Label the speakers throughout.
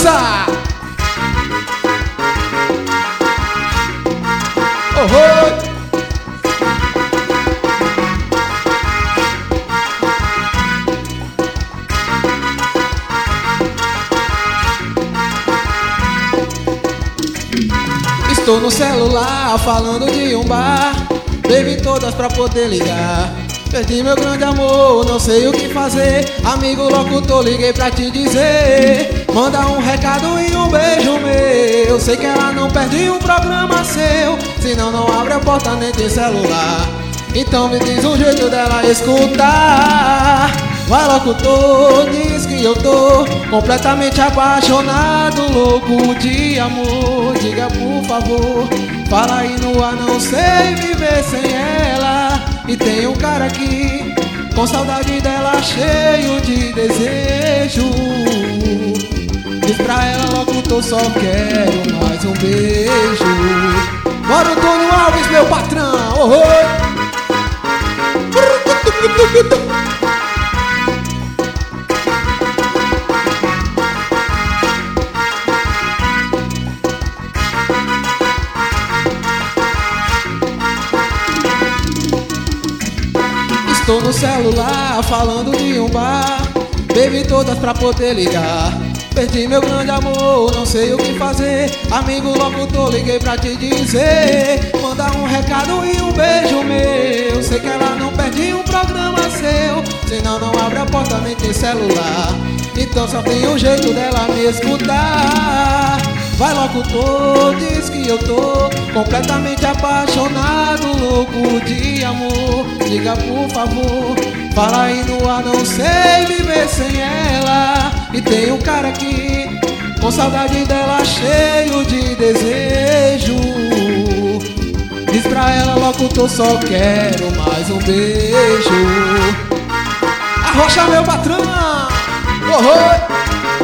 Speaker 1: dançar. Oh, estou no celular falando de um bar, bebi todas pra poder ligar. Perdi meu grande amor, não sei o que fazer. Amigo locutor, liguei pra te dizer. Manda um recado e um beijo meu. Eu sei que ela não perde um programa seu, senão não abre a porta nem de celular. Então me diz um jeito dela escutar. Vai locutor, diz que eu tô completamente apaixonado, louco de amor. Diga por favor, fala aí no ar, não sei viver sem ela. E tem um cara aqui com saudade dela, cheio de desejo. Diz pra ela, locutor, só quero mais um beijo. Bora, Antônio Alves, meu patrão. Oh, oh. Estou no celular falando de um bar, bebi todas pra poder ligar. Perdi meu grande amor, não sei o que fazer. Amigo locutor, liguei pra te dizer. Manda um recado e um beijo meu. Sei que ela não perde um programa seu, senão não abre a porta nem tem celular. Então só tem um jeito dela me escutar. Vai locutor, diz que eu tô completamente apaixonado, louco de amor. Diga por favor, fala aí no ar, não sei viver sem ela. E tem um cara aqui com saudade dela, cheio de desejo. Diz pra ela, locutor, só quero mais um beijo. Arrocha, meu patrão. Oh, oh.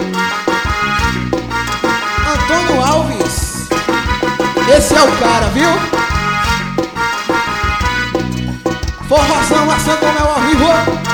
Speaker 1: Antônio Alves, esse é o cara, viu? Forrozão, ação como é ao vivo.